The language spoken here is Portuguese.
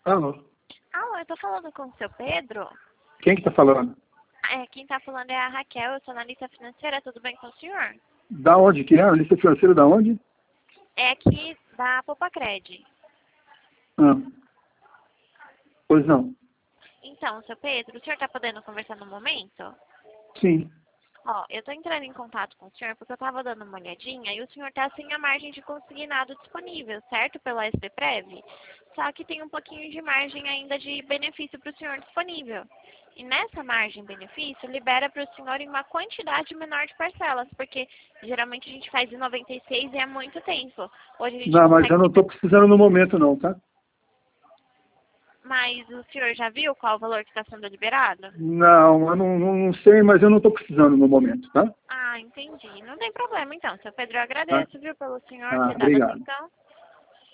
Alô? Alô, eu tô falando com o seu Pedro? Quem que tá falando? Quem tá falando é a Raquel, eu sou analista financeira, tudo bem com o senhor? Da onde que é? A lista financeira da onde? É aqui da Popacred. Ah. Pois não. Então, seu Pedro, o senhor tá podendo conversar no momento? Sim. Ó, eu tô entrando em contato com o senhor porque eu tava dando uma olhadinha e o senhor tá sem a margem de consignado disponível, certo? Pela SPPrev. Só que tem um pouquinho de margem ainda de benefício para o senhor disponível. E nessa margem benefício, libera para o senhor em uma quantidade menor de parcelas, porque geralmente a gente faz em 96 e é muito tempo. Hoje a gente Não, mas consegue... eu não tô precisando no momento não, tá? Mas o senhor já viu qual o valor que está sendo liberado? Não, eu não sei, mas eu não tô precisando no momento, tá? Ah, entendi. Não tem problema então, seu Pedro. Eu Tá? agradeço, viu, pelo senhor Ah, ter dado obrigado. atenção.